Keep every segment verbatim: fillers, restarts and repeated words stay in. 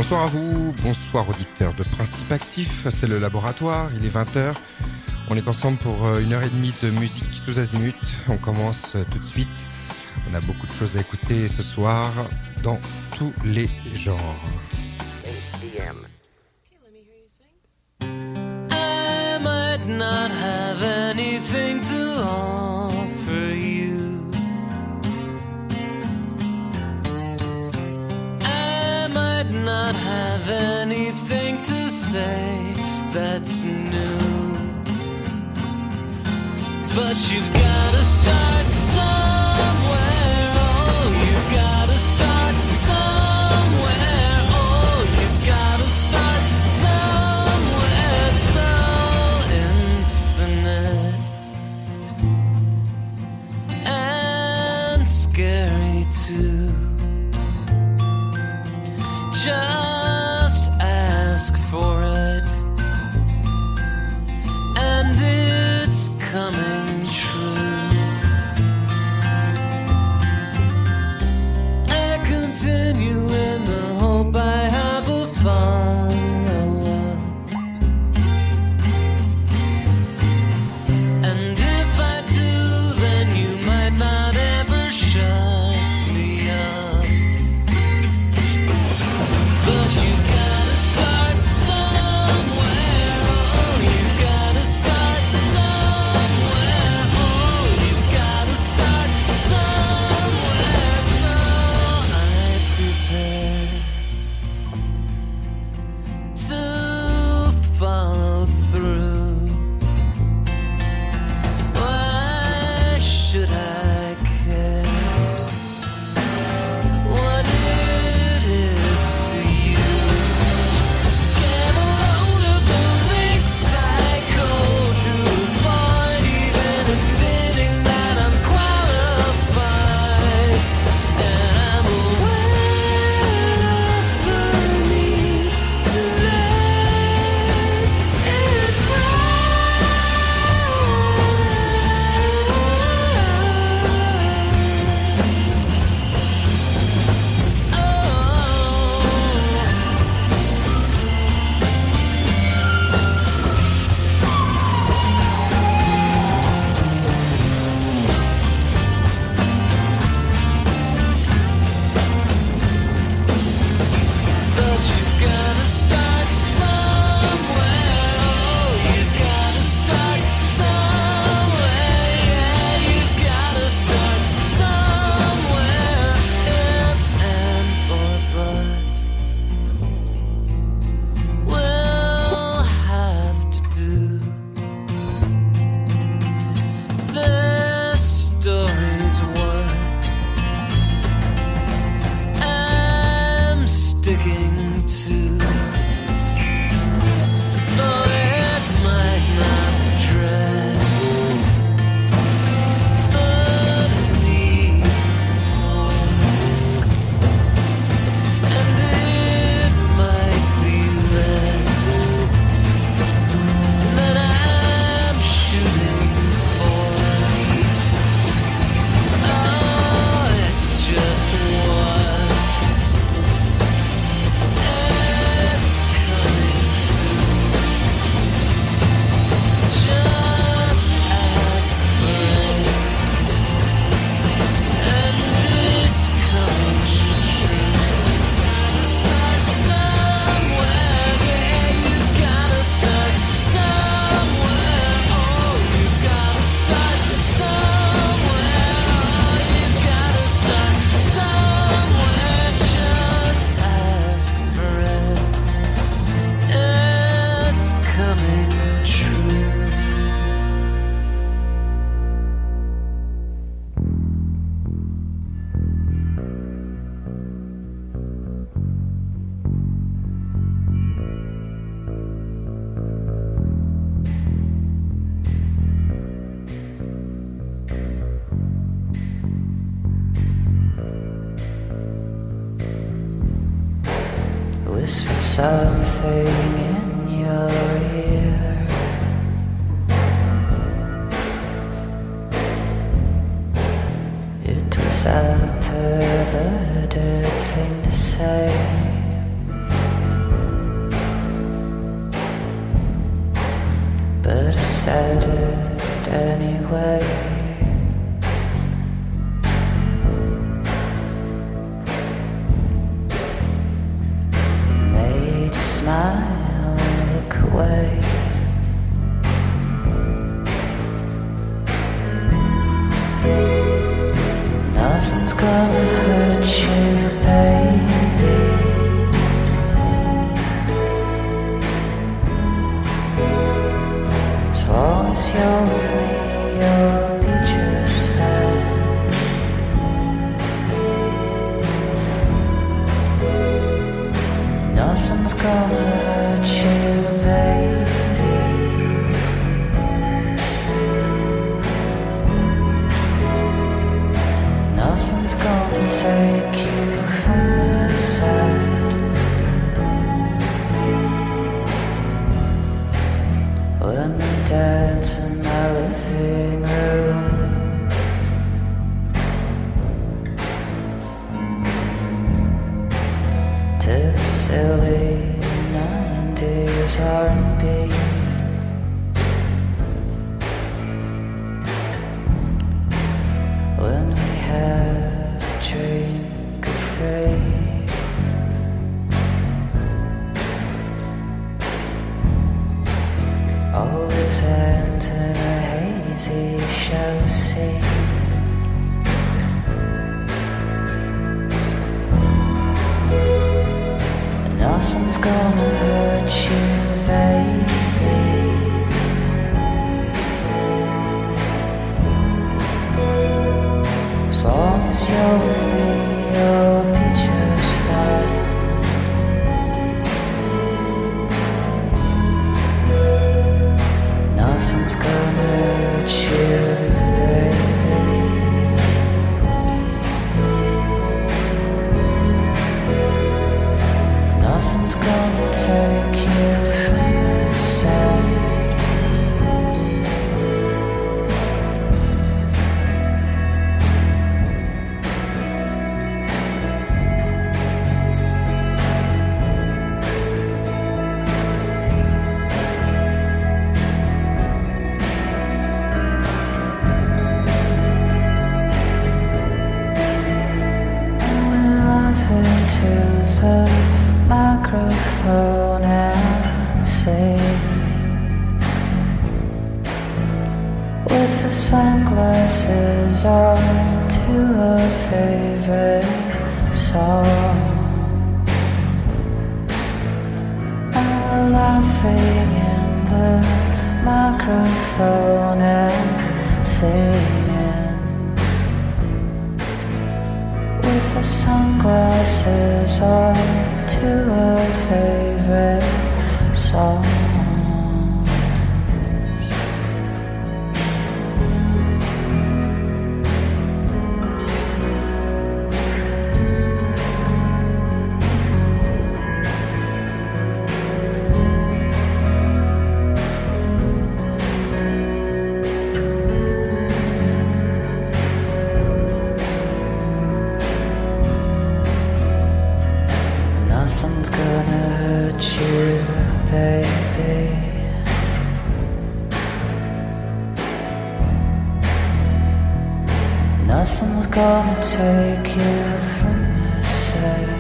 Bonsoir à vous, bonsoir auditeurs de Principe Actif, c'est le laboratoire, il est vingt heures. On est ensemble pour une heure et demie de musique tous azimuts. On commence tout de suite. On a beaucoup de choses à écouter ce soir dans tous les genres. I might not have anything to offer you. I might not have anything to say that's new. But you've gotta start somewhere. Oh, you've gotta start somewhere. Oh, you've gotta start somewhere so infinite and scary too. Just ask for it, and it's coming true. I continue in the hope I have a follower, and if I do, then you might not ever shut me up. But you've gotta start somewhere. Oh, you've gotta start somewhere. Oh, you've gotta start somewhere. So I prepare to follow through. Why should I care what it is to you? Get a load of the weak psycho to avoid even admitting that I'm qualified. And I'm aware of the need to let it But you've gotta start somewhere. Oh, you've gotta start somewhere. Yeah, you've gotta start somewhere. If and or but we'll have to do this story's work. I'm sticking to, though it might not address the need for more, and it might be less than I'm shooting for. Oh, it's just what it's coming to. Just ask for it, and it's coming true. Start somewhere, yeah, you've gotta start somewhere. Oh, you've gotta start somewhere. Oh, you've gotta start somewhere. Just ask for it. It's coming true. Whispered something in your ear. It was a perverted thing to say. said it anyway. Made you smile and look away. Nothing's gonna hurt you, baby. As long as you're with me, you'll be just fine. Nothing's gonna hurt you, baby. Nothing's gonna take you from my side. When we dance in my living room, to the silly nineties R and B. When we have a drink of three, always ends in a hazy show scene. Nothing's gonna hurt you, baby. As long as you're with me, you'll be just fine. Nothing's gonna hurt you, baby. Nothing's gonna take you from my side. To the microphone and sing with the sunglasses on to a favorite song. And we're laughing in the microphone and singing with the sunglasses on to a favorite song. Nothing's gonna hurt you, baby. Nothing's gonna take you from my side.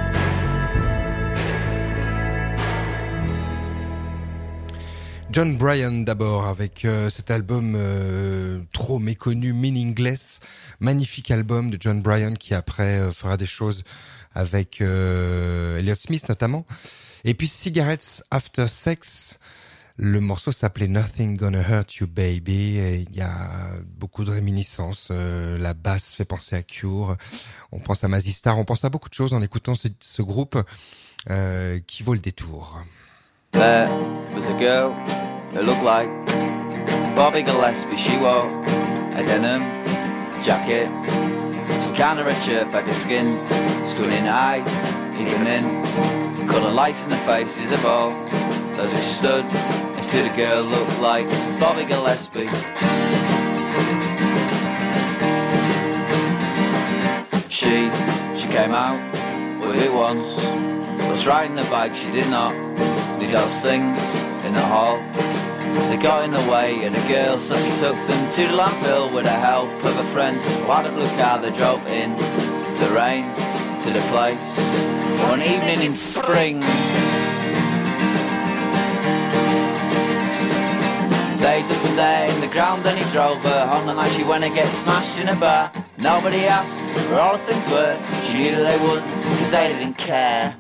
Jon Brion d'abord avec euh, cet album euh, trop méconnu, Meaningless, magnifique album de Jon Brion qui après euh, fera des choses avec euh, Elliott Smith notamment. Et puis Cigarettes After Sex, le morceau s'appelait Nothing Gonna Hurt You Baby, et il y a beaucoup de réminiscences, euh, la basse fait penser à Cure, on pense à Mazzy Star, on pense à beaucoup de choses en écoutant ce, ce groupe euh, qui vaut le détour. There was a girl that looked like Bobby Gillespie. She wore a denim jacket, some kind of red shirt, baggy skin, squinting eyes, even in coloured lights in the faces of all those who stood and see the girl look like Bobby Gillespie. She, she came out with it once, was riding the bike, she did not need those things in the hall. They got in the way of the girl, so she took them to the landfill with the help of a friend who had a blue car. They drove in the rain to the place one evening in spring. They dug them there in the ground and he drove her home. The night she went and get smashed in a bar. Nobody asked where all the things were. She knew that they would, cause they didn't care.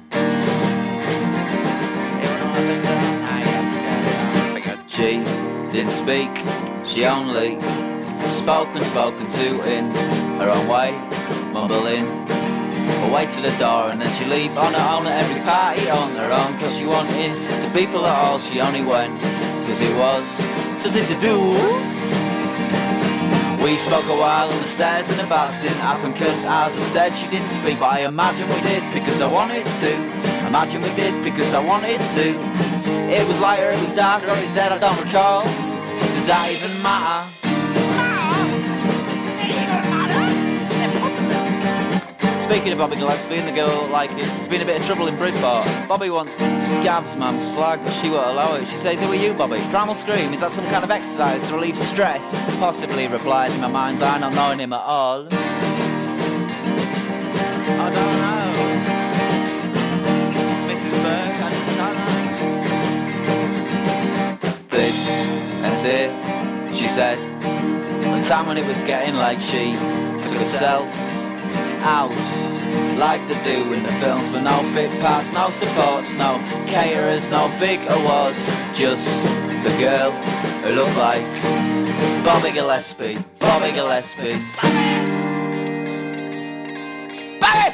She didn't speak, she only spoke and spoken to in her own way, mumbling her way to the door, and then she'd leave on her own at every party on her own, cause she wanted to people at all. She only went cause it was something to do. We spoke a while on the stairs and the bars didn't happen, cause as I said she didn't speak, but I imagine we did because I wanted to. Imagine we did because I wanted to. It was lighter, it was darker, or it was dead, I don't recall. Does that even matter? Speaking of Bobby Gillespie and the girl who like it, there's been a bit of trouble in Bridport. Bobby wants Gav's mum's flag, but she won't allow it. She says, who are you, Bobby? Primal Scream, is that some kind of exercise to relieve stress? Possibly, replies in my mind's eye, not knowing him at all. I don't know. Missus Burke, I don't know. This and it, she said. The time when it was getting late, she took herself out like they do in the films, but no big pass, no supports, no caterers, no big awards, just the girl who looked like Bobby Gillespie, Bobby Gillespie. Bobby! Bobby!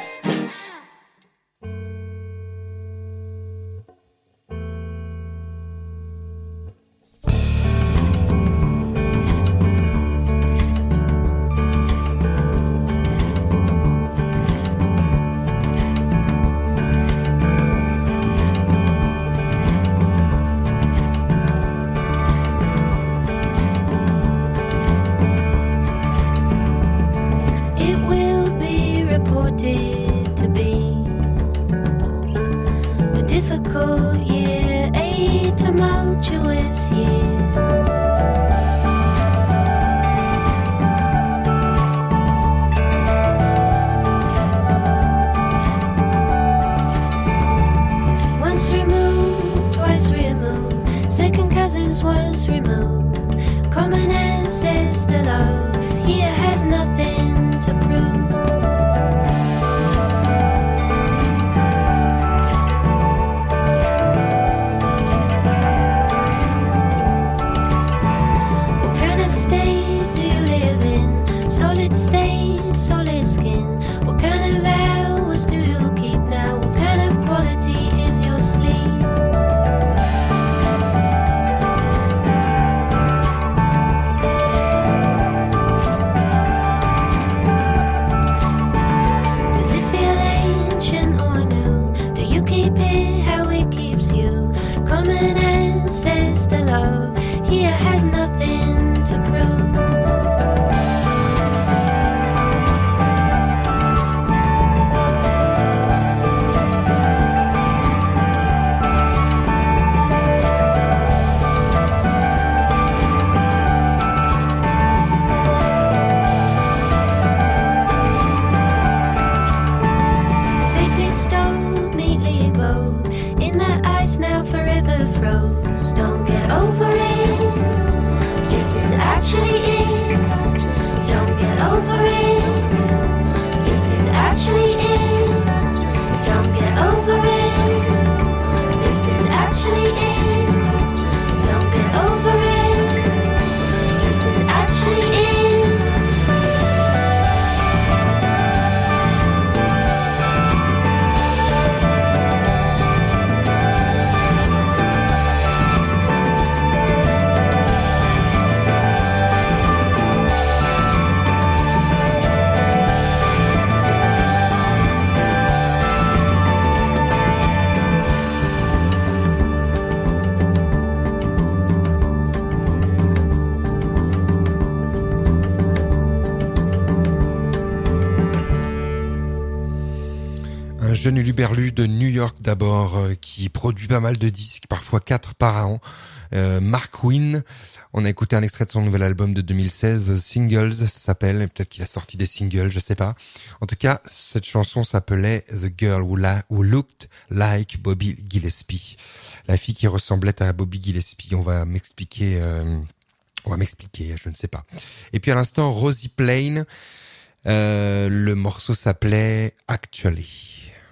jeune Huluberlu de New York d'abord, euh, qui produit pas mal de disques, parfois quatre par an. Euh, Mark Wynn, on a écouté un extrait de son nouvel album de deux mille seize, Singles, ça s'appelle, peut-être qu'il a sorti des singles, je sais pas. En tout cas, cette chanson s'appelait The Girl Who, La- Who Looked Like Bobby Gillespie. La fille qui ressemblait à Bobby Gillespie, on va m'expliquer, euh, on va m'expliquer, je ne sais pas. Et puis à l'instant, Rosie Plain, euh, le morceau s'appelait Actually.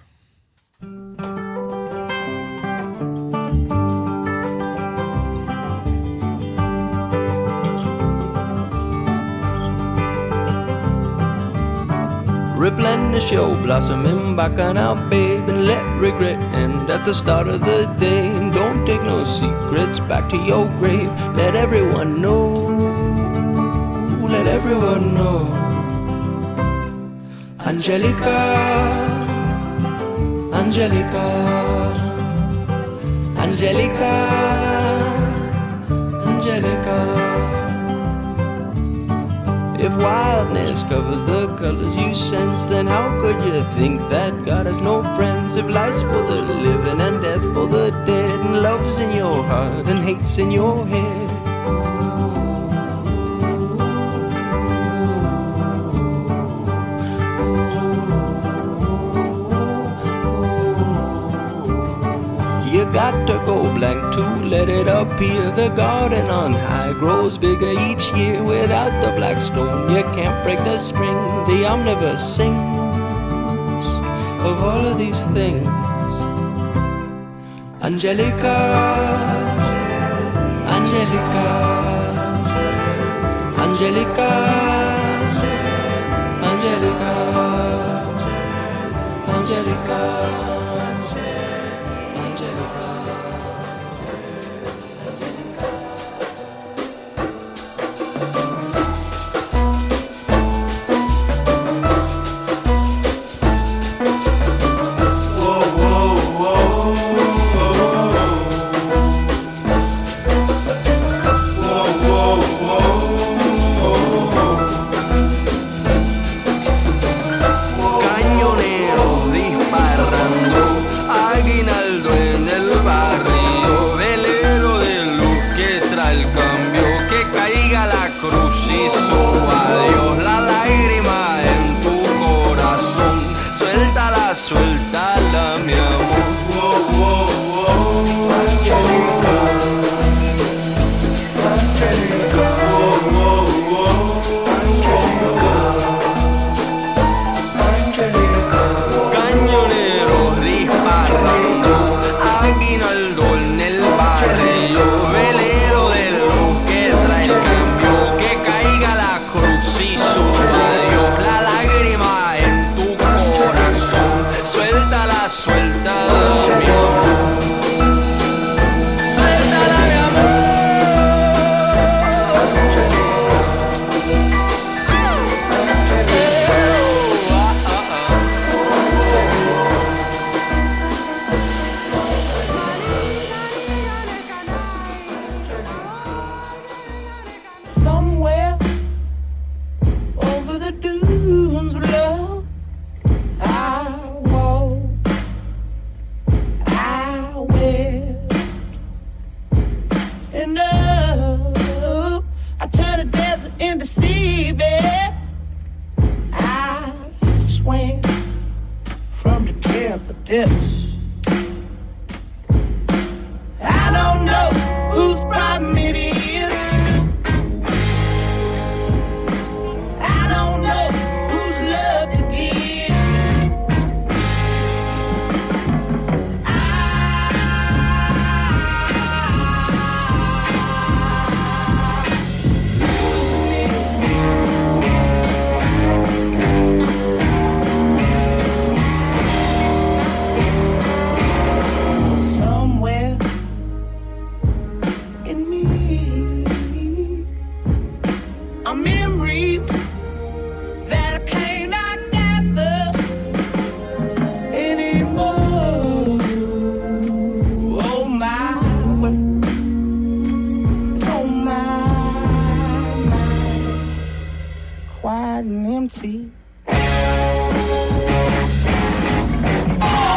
Replenish your blossoming bacchanal, babe, and let regret end at the start of the day. And don't take no secrets back to your grave. Let everyone know, let everyone know. Angelica, Angelica, Angelica, Angelica. If wildness covers the colors you sense, then how could you think that God has no friends? If life's for the living and death for the dead, and love's in your heart and hate's in your head. You got to go blank to let it appear. The garden on high grows bigger each year. Without the black stone, you can't break the string. The omnibus sings of all of these things. Angelica, Angelica, Angelica, Angelica, Angelica. Suéltala, mi amor. Angelica, Angelica, Angelica, Angelica. Cañoneros disparando, aguinaldo en el barrio, velero de luz que trae el cambio, que caiga la cruz y suba Dios la lágrima en tu corazón. Suéltala, suéltala, mi amor. Suéltala, mi amor. Somewhere over the dunes of love, I walk, I went, and oh, I turn the desert into seabed. I swam from the camp of depths. I don't know whose problem it is. I don't know whose love to give. Somewhere in me, a memory that I cannot gather anymore. Oh my, oh my, my, quiet and empty. Oh!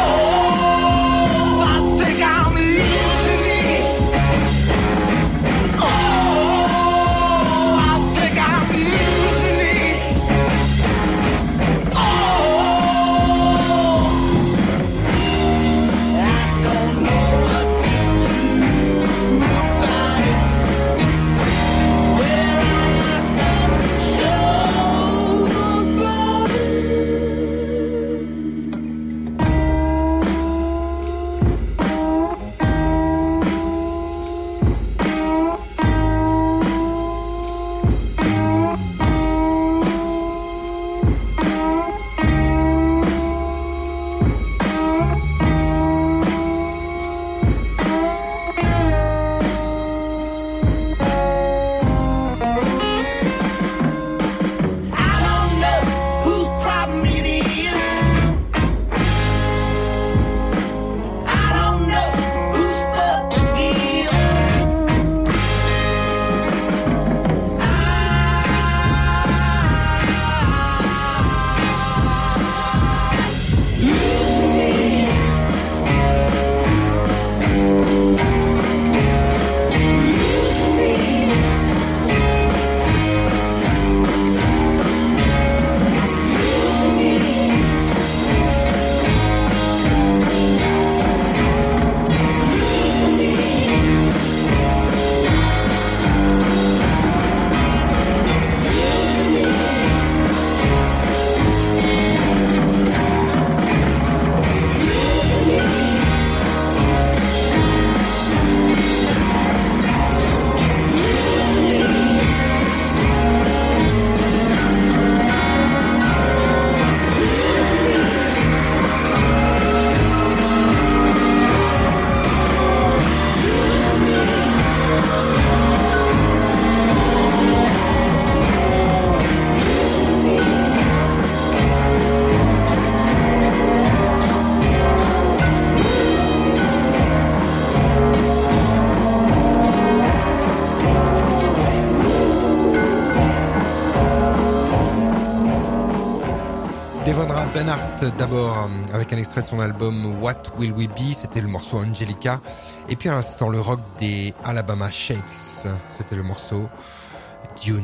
Devondra Banhart d'abord avec un extrait de son album What Will We Be, c'était le morceau Angelica, et puis à l'instant le rock des Alabama Shakes, c'était le morceau Dune.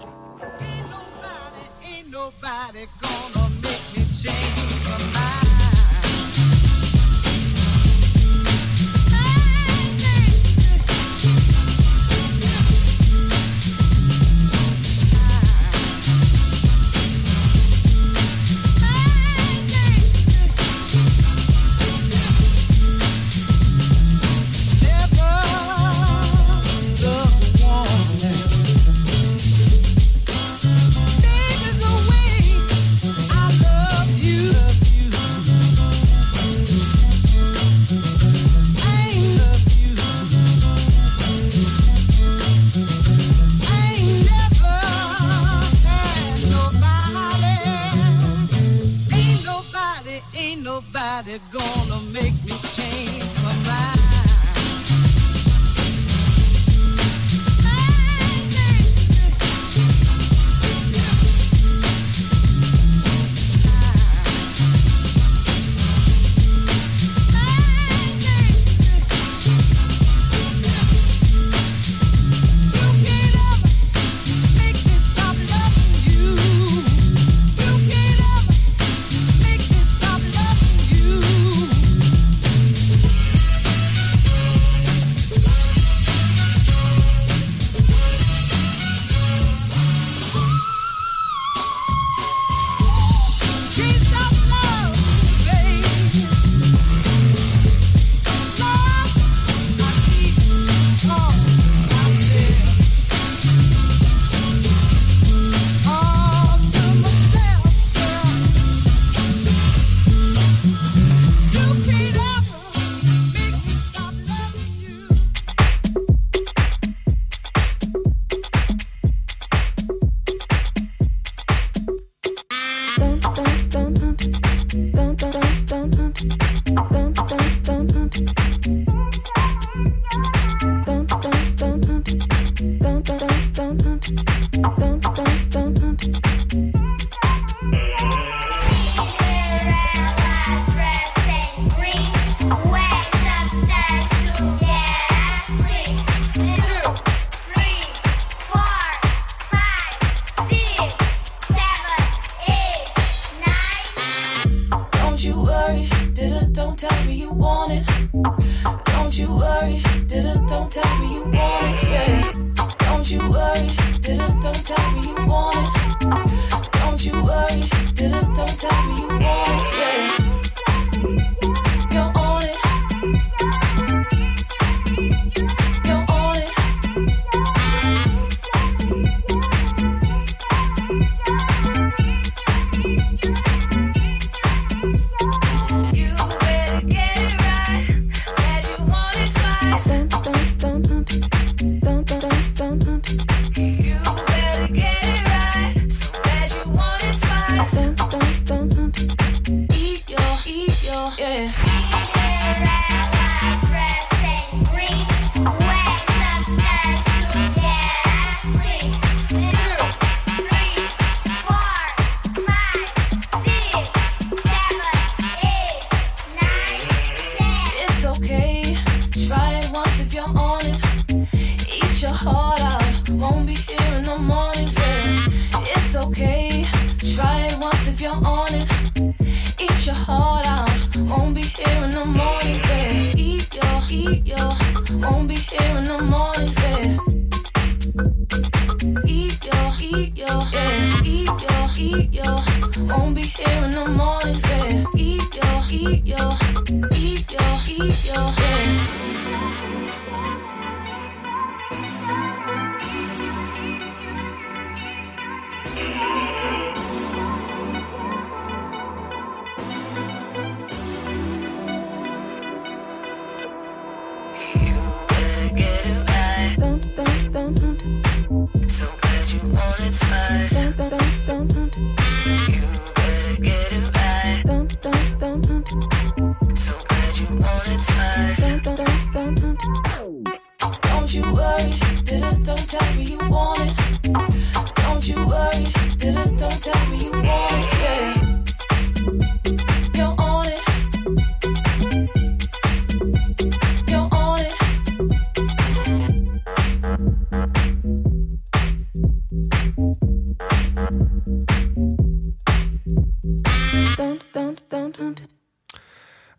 Ain't nobody gonna make me change my mind. Nobody gonna make me change my mind.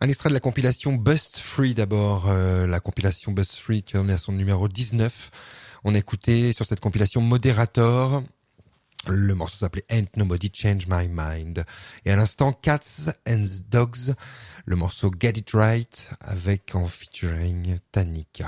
Un extrait de la compilation Bust Free d'abord, euh, la compilation Bust Free qui en est à son numéro dix-neuf. On a écouté sur cette compilation Moderator, le morceau s'appelait Ain't Nobody Change My Mind. Et à l'instant Cats and Dogs, le morceau Get It Right avec en featuring Tanika.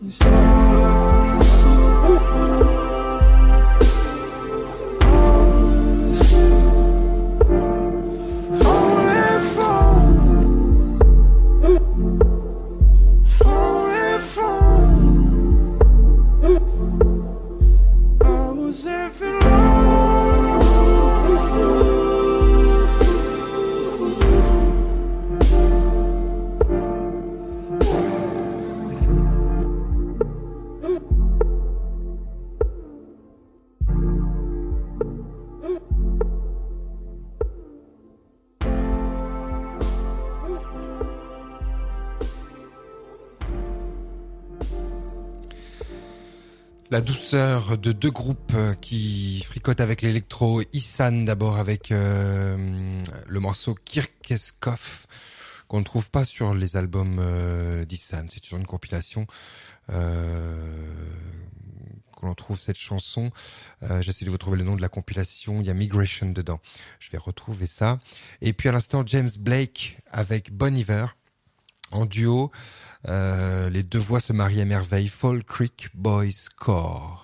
La douceur de deux groupes qui fricotent avec l'électro. Ihsahn d'abord avec euh, le morceau Kirkeskov qu'on ne trouve pas sur les albums euh, d'Ihsahn. C'est sur une compilation euh, que l'on trouve cette chanson. Euh, j'essaie de vous trouver le nom de la compilation. Il y a Migration dedans. Je vais retrouver ça. Et puis à l'instant, James Blake avec Bon Iver en duo. Euh, les deux voix se marient à merveille. Fall Creek Boys Choir.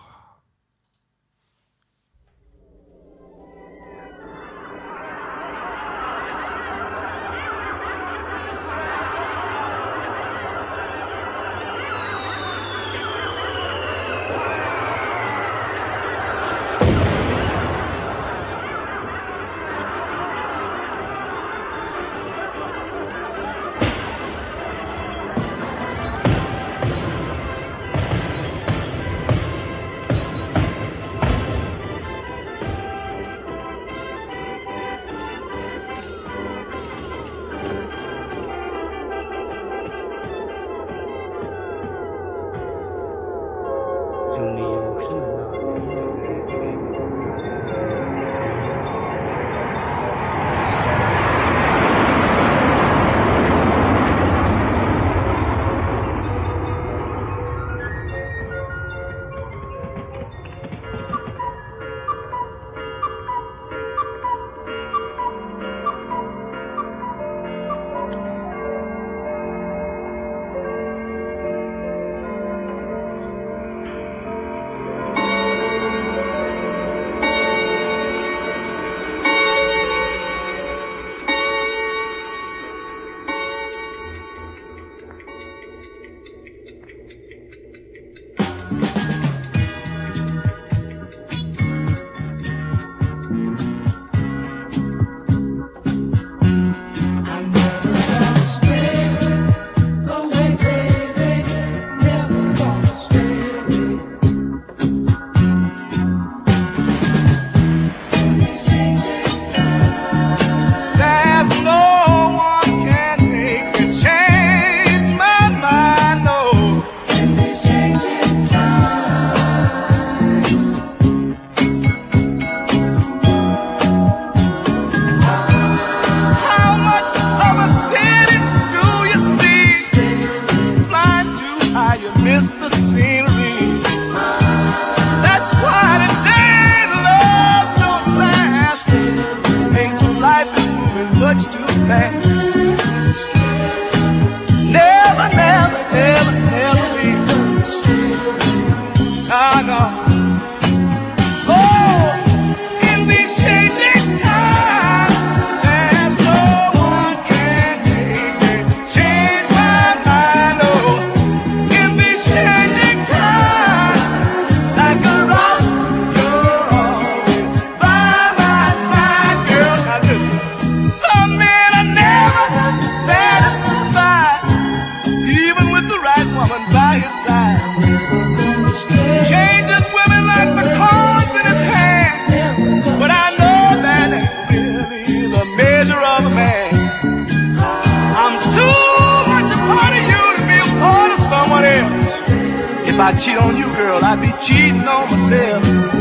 If I cheat on you, girl, I'd be cheating on myself.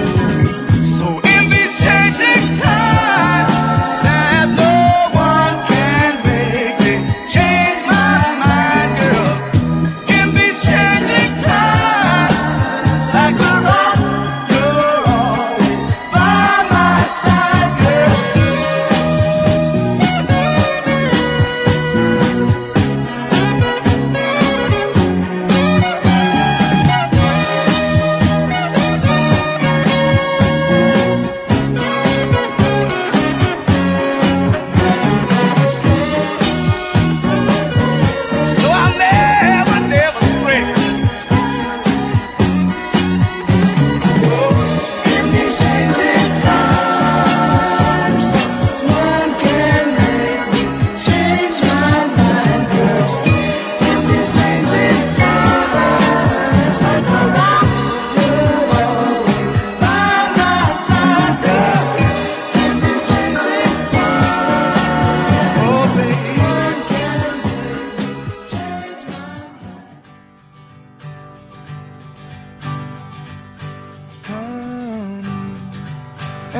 So in these changing times, there's no one can make me change my mind, girl. In these changing times, like the rock, you're always by my side, girl.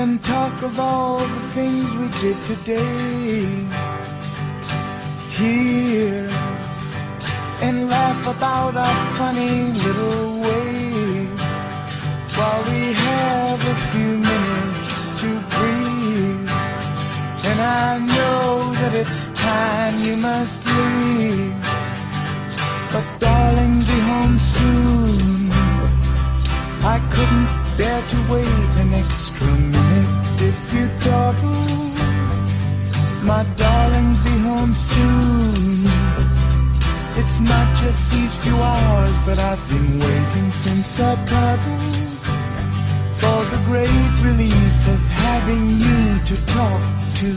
and talk of all the things we did today. Here and laugh about our funny little ways while we have a few minutes to breathe. And I know that it's time you must leave, but darling, be home soon. I couldn't bear to wait an extra minute if you dawdle. My darling, be home soon. It's not just these few hours, but I've been waiting since I toddled, for the great relief of having you to talk to.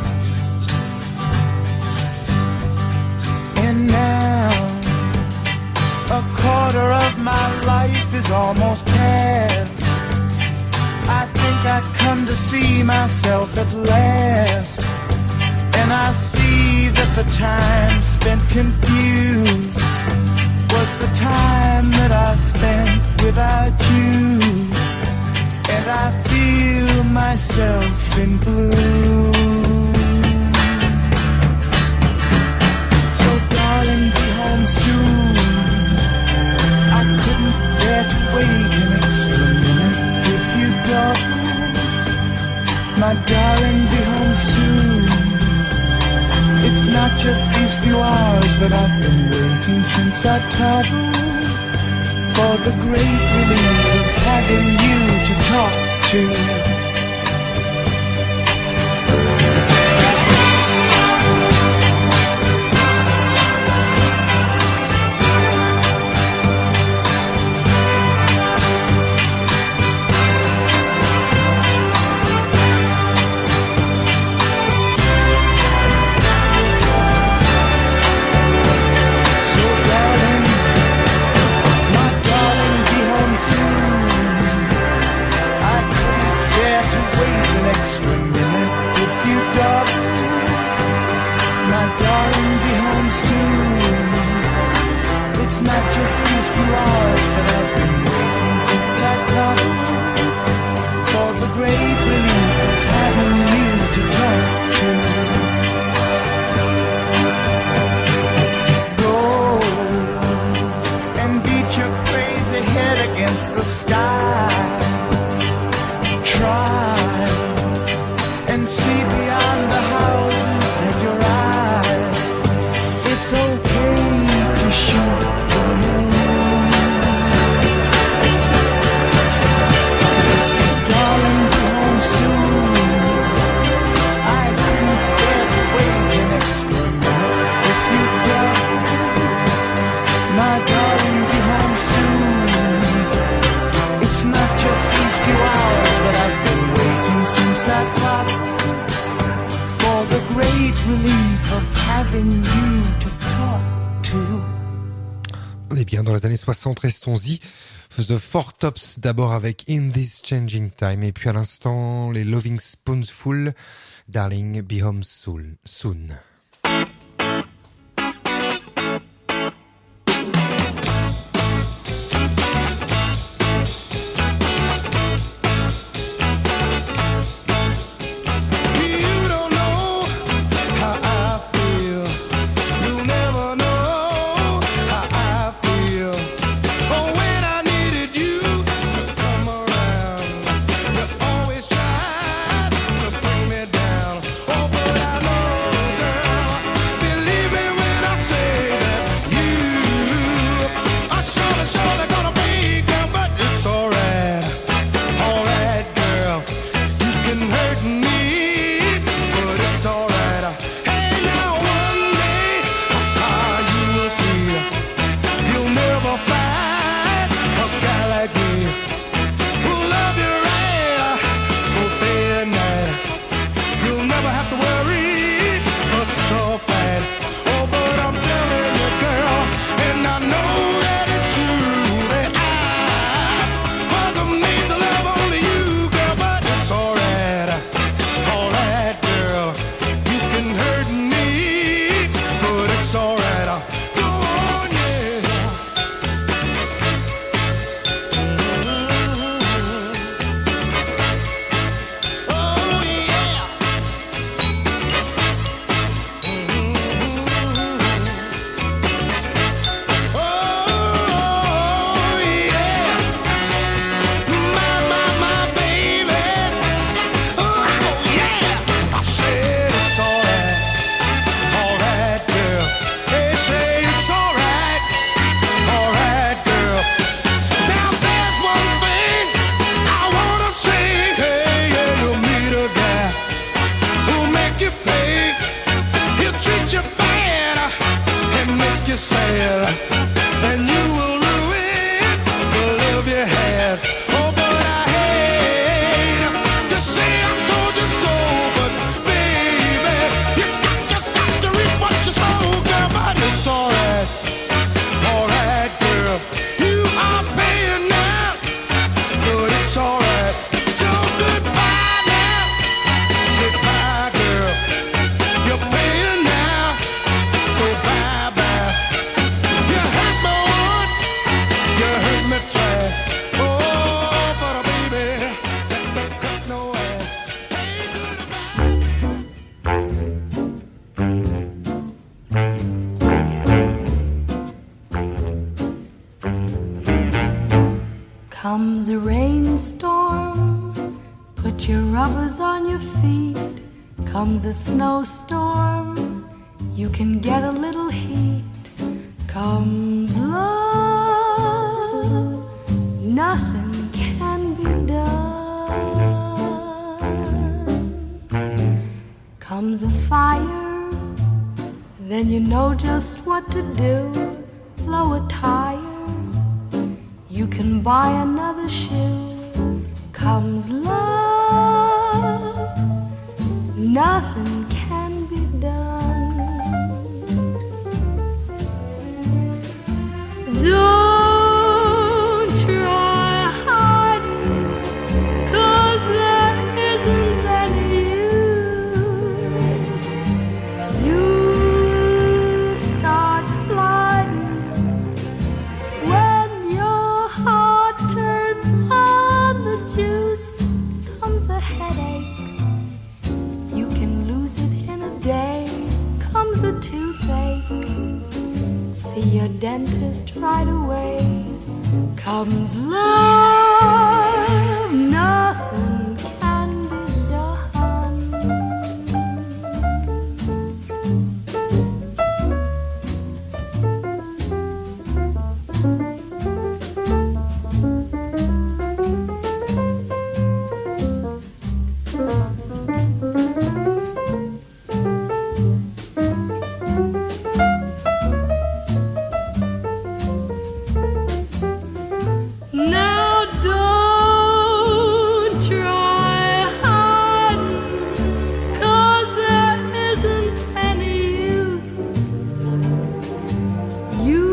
And now a quarter of my life is almost past. I think I come to see myself at last, and I see that the time spent confused was the time that I spent without you. And I feel myself in blue. So darling, be home soon. I couldn't bear to wait an extra minute if you dawdle. My darling, be home soon. It's not just these few hours, but I've been waiting since I toddled, for the great relief of having you to talk to. Extra minute if you dawdle. My darling, be home soon. It's not just these few hours, but I've been waiting since I toddled, for the great relief of having you to talk to. Go and beat your crazy head against the sky. Try and see beyond the houses and your eyes. It's okay to shoot the moon. Darling, be home soon. I couldn't bear to wait an extra minute if you dawdle. My darling, be home soon. It's not just these few hours, but I've been waiting since I toddled, for the great relief of having you to talk to. On est bien dans les années soixante, restons-y. The Four Tops d'abord avec In This Changing Time, et puis à l'instant les Loving Spoonful, Darling, Be Home Soon. soon. Down. Oh, but I know, girl. bad. Oh, but I hate to say I told you so. But baby, you got, just got to reap what you sow, girl. But it's alright, alright, girl. You are paying now, but it's alright. So goodbye now, goodbye, girl. You're paying now, so bye bye. You hurt me once, you hurt me twice. Oh, but a baby, that don't cut no ass. Hey, Comes a rainstorm, put your rubbers on your feet. Comes a snowstorm, you can get a little heat. Comes love, nothing can be done. Comes a fire, then you know just what to do. Blow a tire, you can buy another shoe. Comes love, nothing can be done. Don't try hiding, 'cause there isn't any use. You start sliding when your heart turns on the juice. Comes a headache, you can lose it in a day. Comes a toothache, see your dentist right away. Comes love, nothing can be done. Now don't try hiding, 'cause there isn't any use. You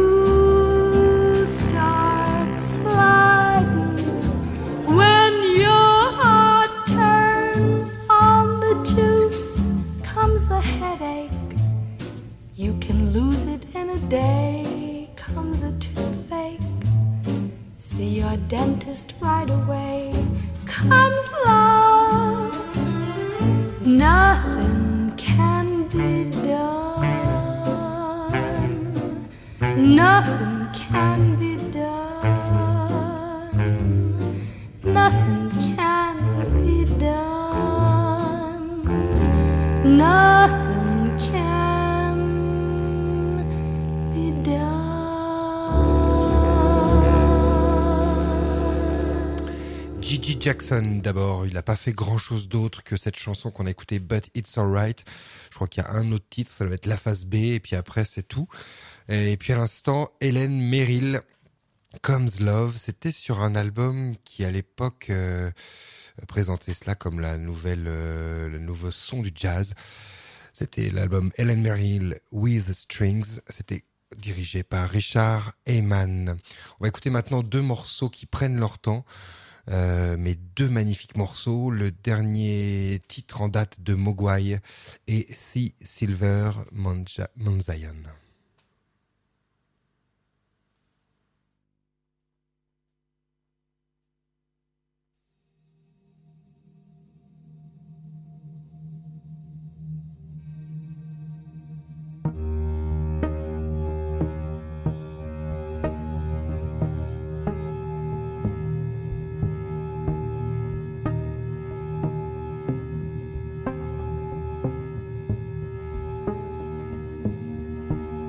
start sliding when your heart turns on the juice. Comes a headache, you can lose it in a day. Comes a toothache, see your dentist right away. Comes love, nothing can be done. Nothing can be done. Nothing can be done. Nothing can be done. Gigi Jackson d'abord, il n'a pas fait grand chose d'autre que cette chanson qu'on a écoutée, But It's Alright. Je crois qu'il y a un autre titre, ça doit être la phase B, et puis après c'est tout. Et puis à l'instant, Hélène Merrill, Comes Love, c'était sur un album qui à l'époque euh, présentait cela comme la nouvelle, euh, le nouveau son du jazz. C'était l'album Hélène Merrill with Strings, c'était dirigé par Richard Heyman. On va écouter maintenant deux morceaux qui prennent leur temps. Euh, mais deux magnifiques morceaux. Le dernier titre en date de Mogwai et Sea Silver Monja- Monzayan. Thank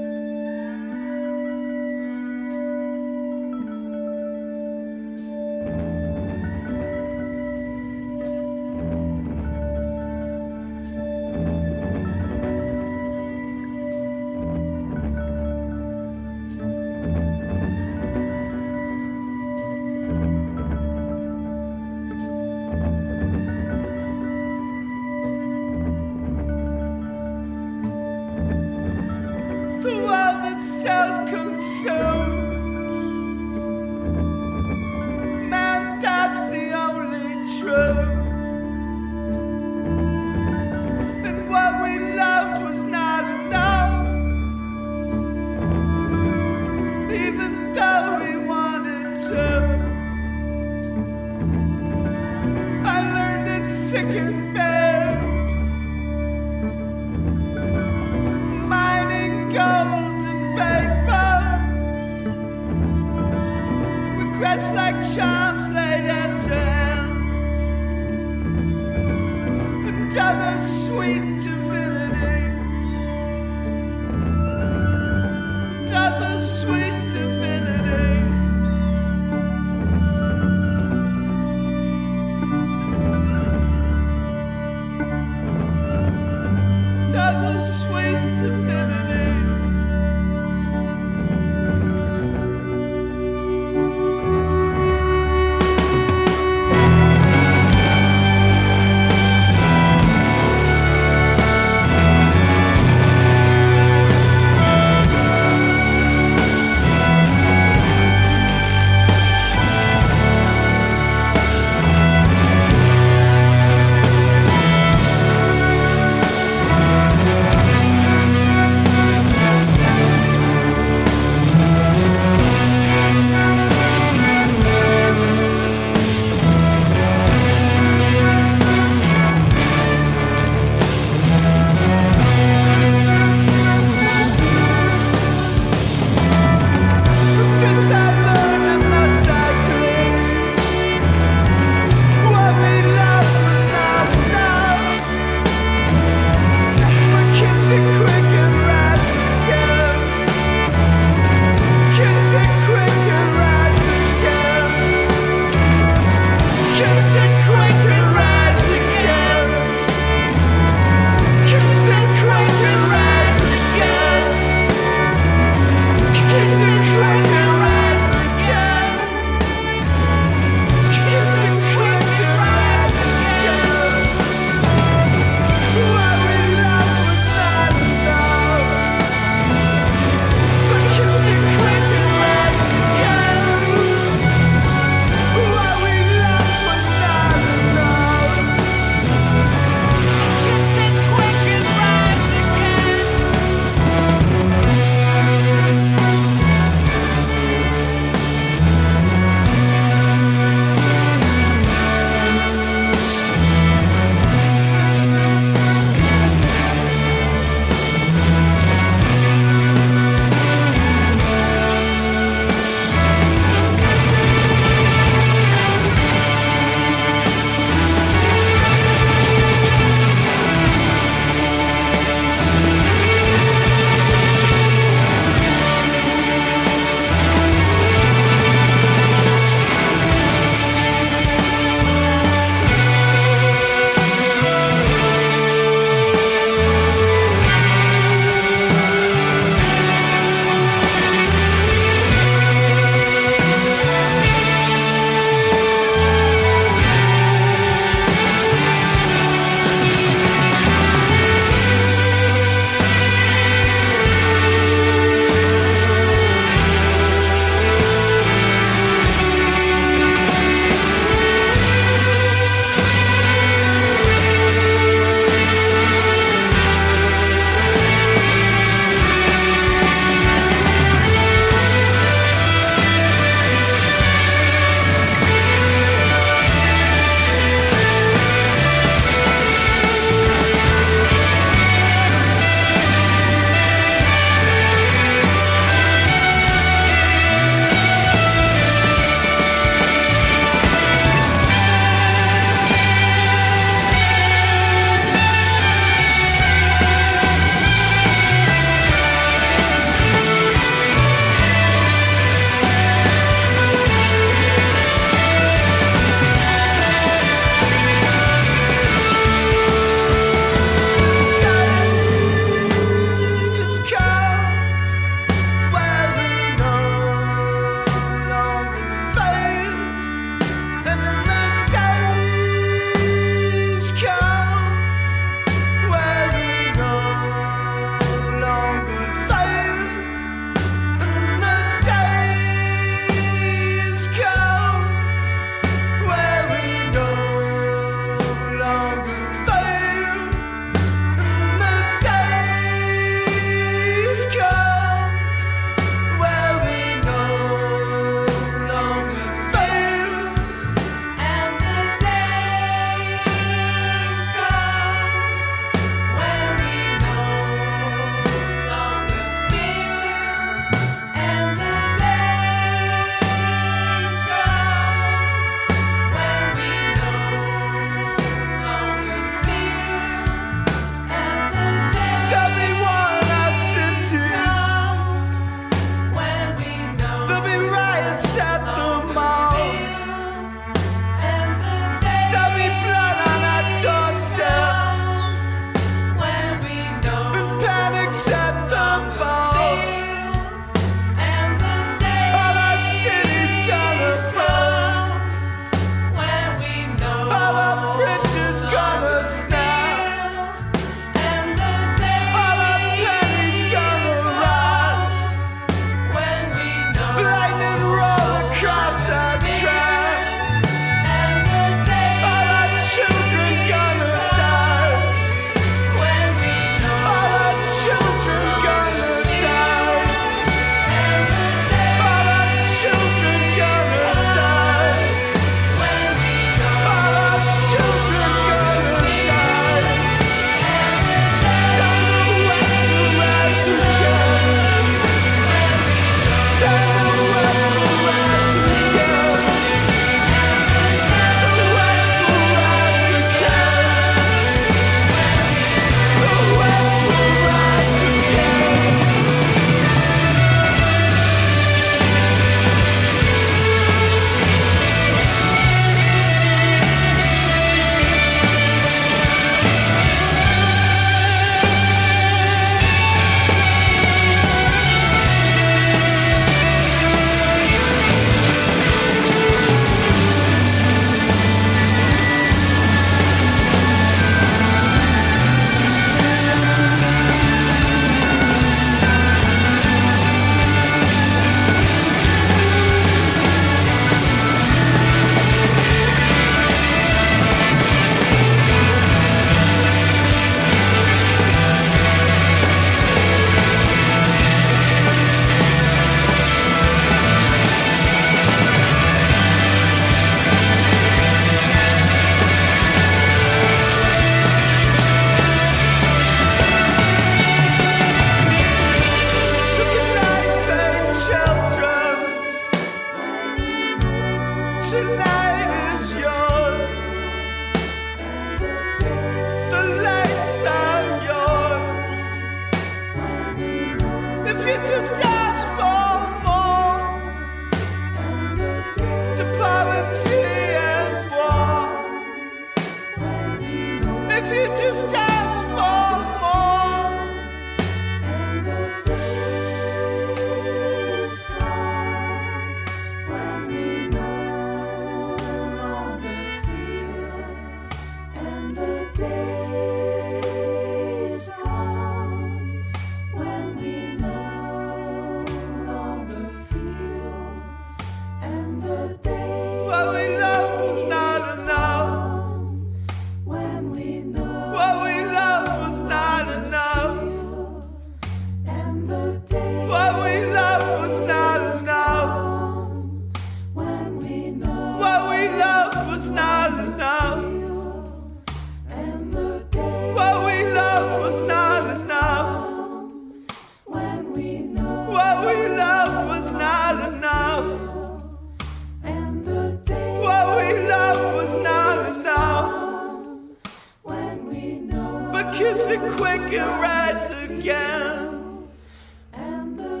to quick and rise again. And the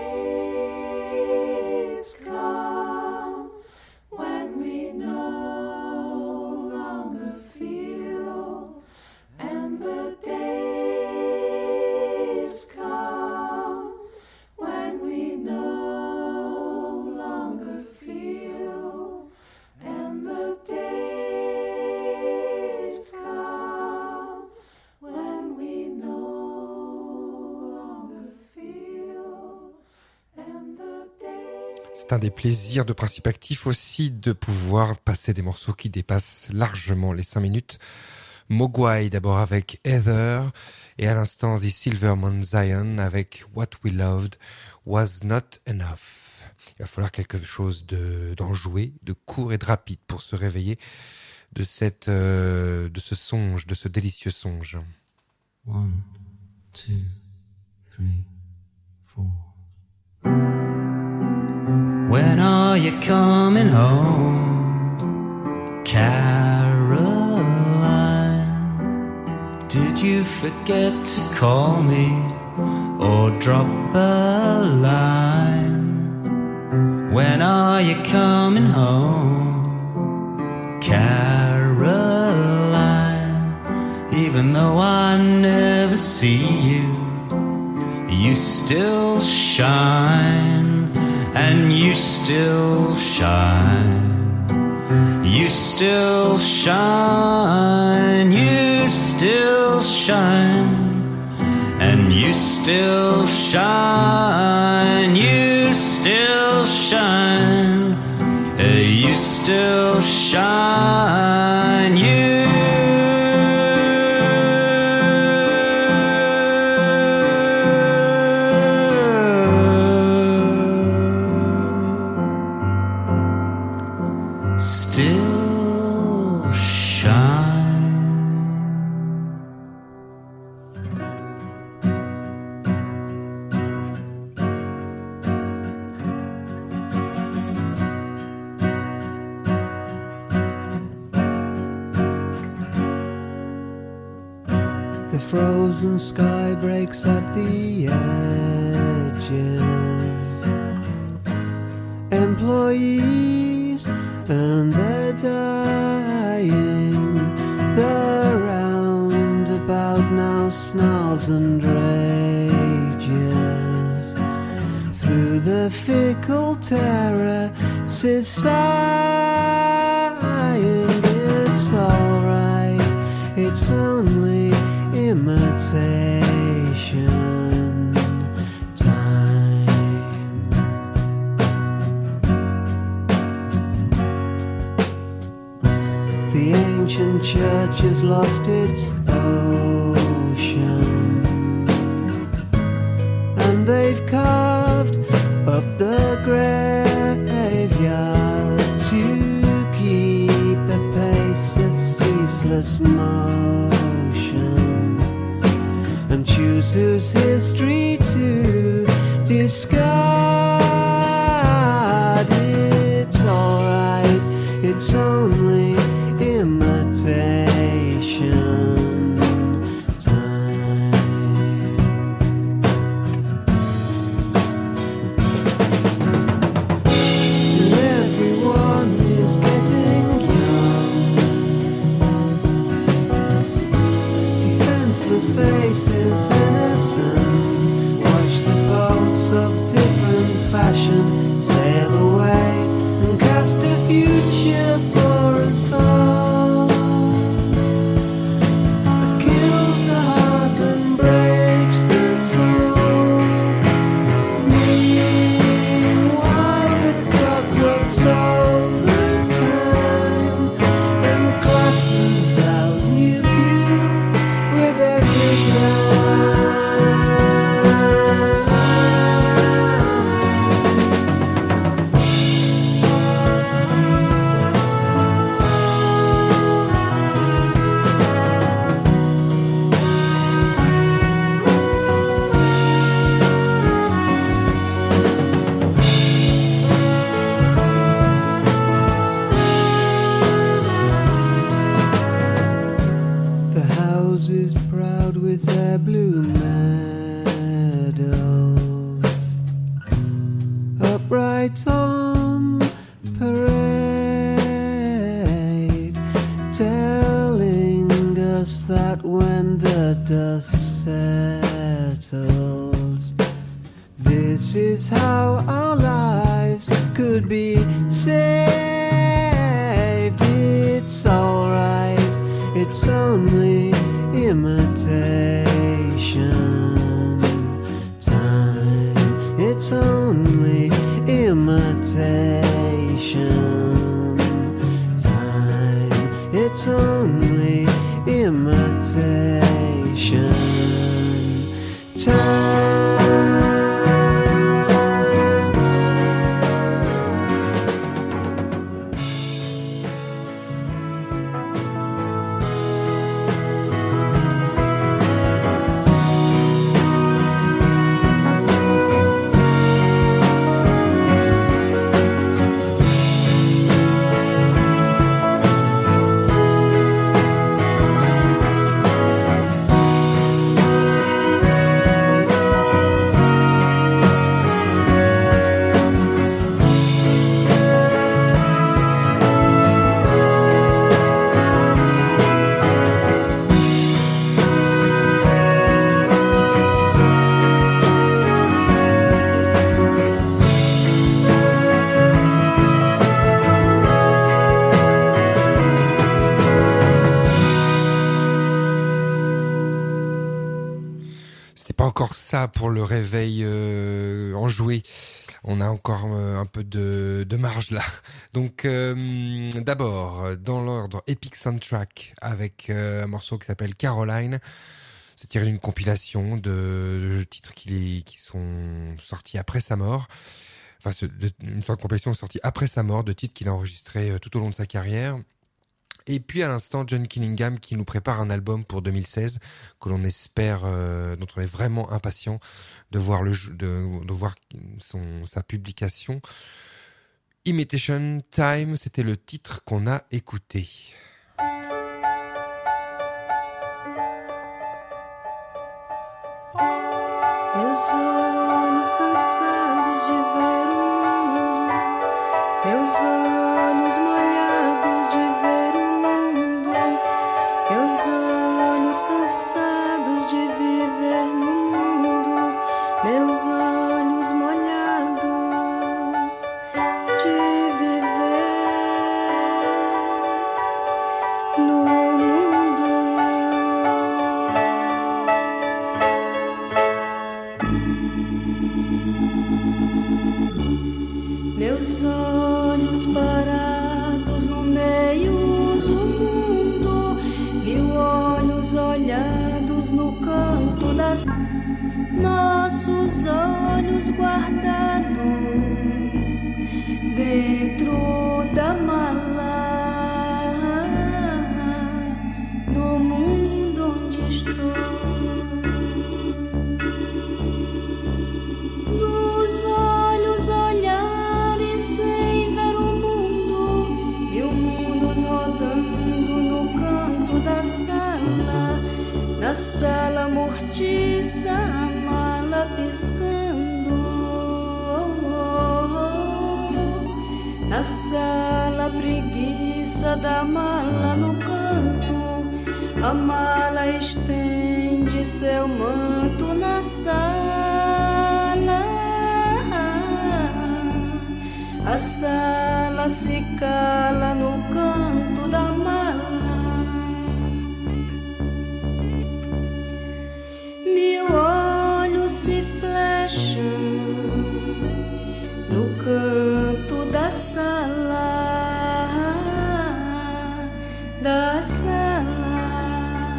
days come when we no longer feel, and the days come when we no longer feel, and the days come when we no longer feel, and the days. C'est un des plaisirs de Principe Actif aussi de pouvoir passer des morceaux qui dépassent largement les cinq minutes. Mogwai d'abord avec Heather et à l'instant The Silverman Zion avec What We Loved Was Not Enough. Il va falloir quelque chose de, d'enjoué, de court et de rapide pour se réveiller de, cette, euh, de ce songe, de ce délicieux songe. One, two, three, four. When are you coming home, Caroline? Did you forget to call me or drop a line? When are you coming home, Caroline? Even though I never see you, you still shine, and you still shine. You still shine, you still shine, and you still shine, you still shine, uh, you still shine, you. The frozen sky breaks at the edges. Employees and they're dying. The roundabout now snarls and rages. Through the fickle terror says sighing, it's alright, it's only imitation time. The ancient church has lost its ocean, and they've carved up the graveyard to keep a pace of ceaseless motion, and choose whose history to discard. It's alright, it's only imitation time. And everyone is getting young, defenseless faces innocent. Watch the pulse of different right on parade, telling us that when the dust settles, this is how our lives could be saved. It's alright, it's only imitation time. It's only imitation time. It's only imitation time. Ça pour le réveil euh, enjoué. On a encore euh, un peu de, de marge là. Donc euh, d'abord, dans l'ordre, Epic Soundtrack avec euh, un morceau qui s'appelle Caroline. C'est tiré d'une compilation de, de titres qui, qui sont sortis après sa mort. Enfin, ce, de, une sorte de compilation sortie après sa mort de titres qu'il a enregistrés euh, tout au long de sa carrière. Et puis à l'instant, John Killingham qui nous prépare un album pour deux mille seize que l'on espère, euh, dont on est vraiment impatient de voir le, de, de voir son sa publication. Imitation Time, c'était le titre qu'on a écouté. Meus olhos cansados de ver o mundo, meus olhos molhados de ver o mundo, meus olhos cansados de viver no mundo, meus olhos molhados de viver no mundo. Meus olhos parados no meio do mundo, mil olhos olhados no canto das... Nossos olhos guardados dentro da mala, no mundo onde estou. Dos olhos olharem sem ver o mundo, mil mundos rodando no canto da sala, na sala mortiça, a mala piscando, na sala preguiça da mala no canto, a mala estende seu manto na sala, a sala se cala no canto da mala. Mil olhos se flecham no canto da sala, da sala.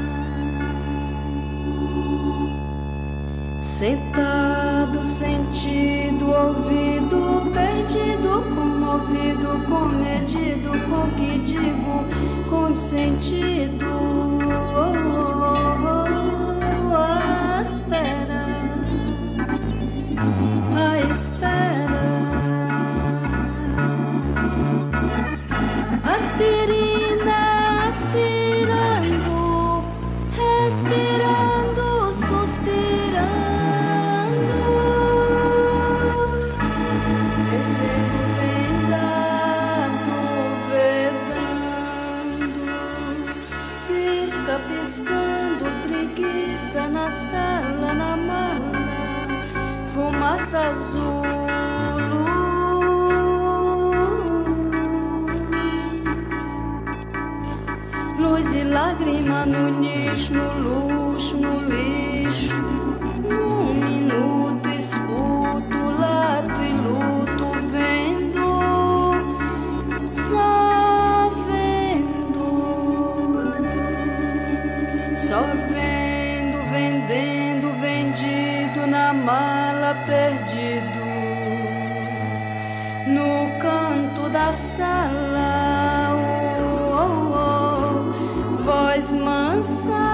Sentado, sentido, ouvido, perdido, comovido, comedido, com que digo, com sentido. Oh, oh, oh, a espera, a espera. Aspirina, aspirando, respirando, suspirando. lágrima no nicho, no luxo, no lixo. Num minuto escuto, lato e luto, vendo, só vendo, só vendo, vendendo, vendido na mala, perdido no canto da sala. Oh, oh, oh. Voz mansa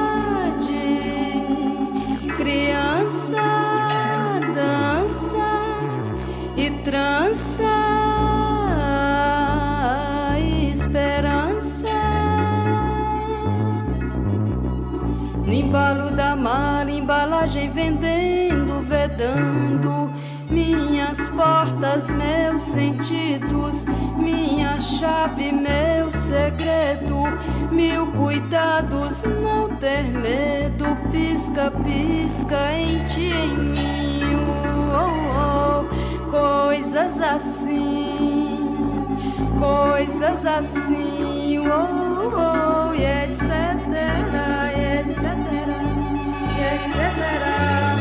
de criança, dança e trança, esperança. No embalo da mala, embalagem vendendo, vedando minhas portas, meus sentidos, minha chave, meu segredo, mil cuidados, não ter medo, pisca, pisca em ti, em mim, oh, oh, coisas assim, coisas assim, oh, oh, e etc, e etc, e etc.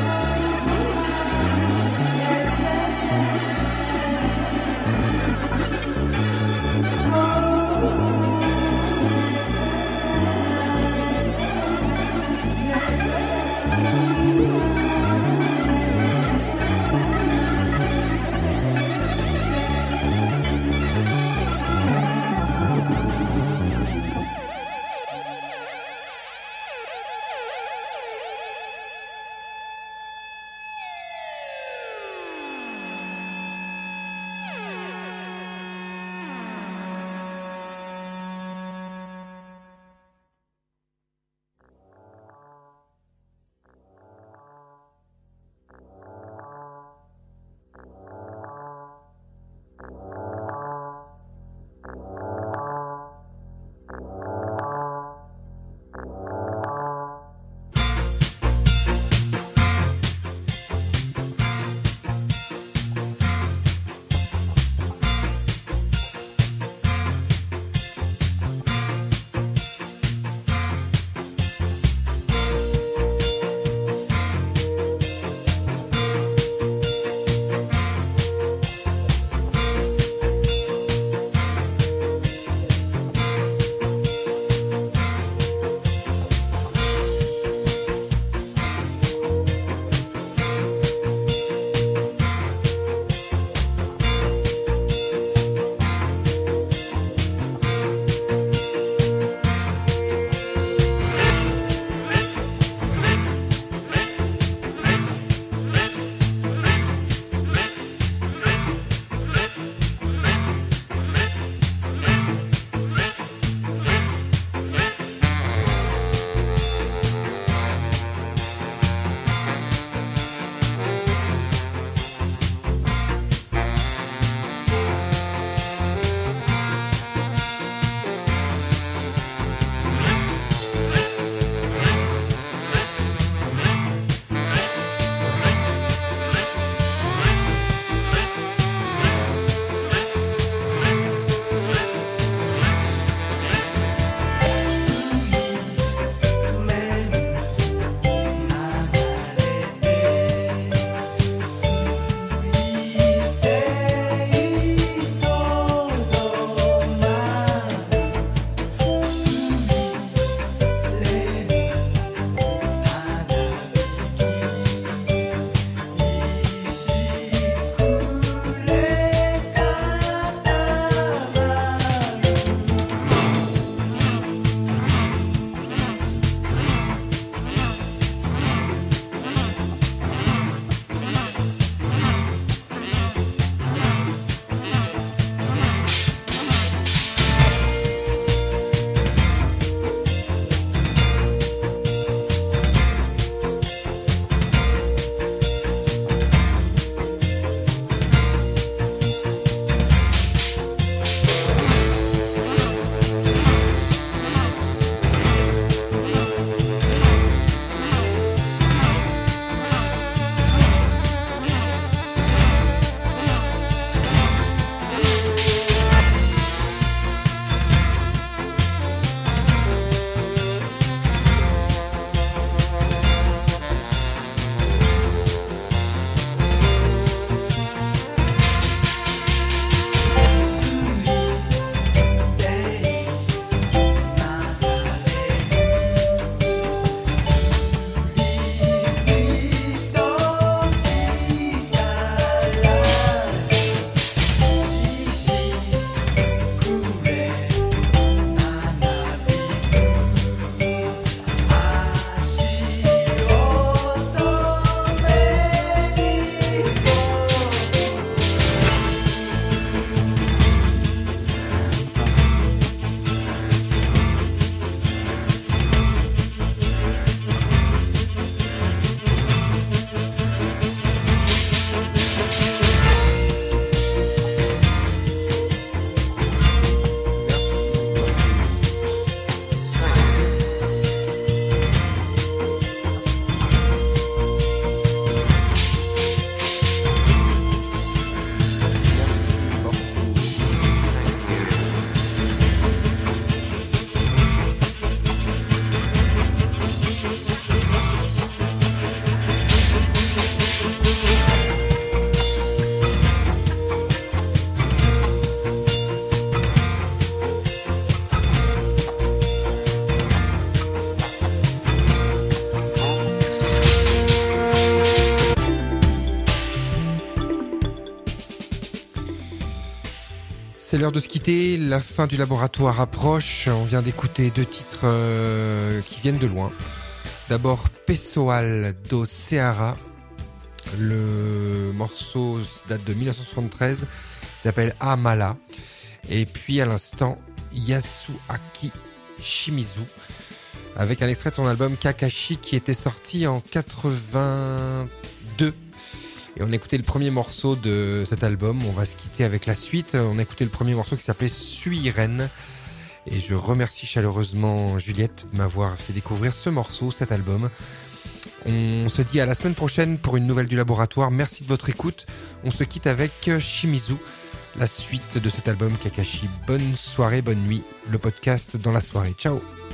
C'est l'heure de se quitter, la fin du laboratoire approche. On vient d'écouter deux titres euh, qui viennent de loin. D'abord Pessoal do Ceará. Le morceau date de dix-neuf cent soixante-treize, il s'appelle Amala. Et puis à l'instant Yasuaki Shimizu avec un extrait de son album Kakashi qui était sorti en quatre-vingt-deux. Et on a écouté le premier morceau de cet album. On va se quitter avec la suite. On a écouté le premier morceau qui s'appelait Suiren. Et je remercie chaleureusement Juliette de m'avoir fait découvrir ce morceau, cet album. On se dit à la semaine prochaine pour une nouvelle du laboratoire. Merci de votre écoute. On se quitte avec Shimizu, la suite de cet album Kakashi. Bonne soirée, bonne nuit. Le podcast dans la soirée. Ciao.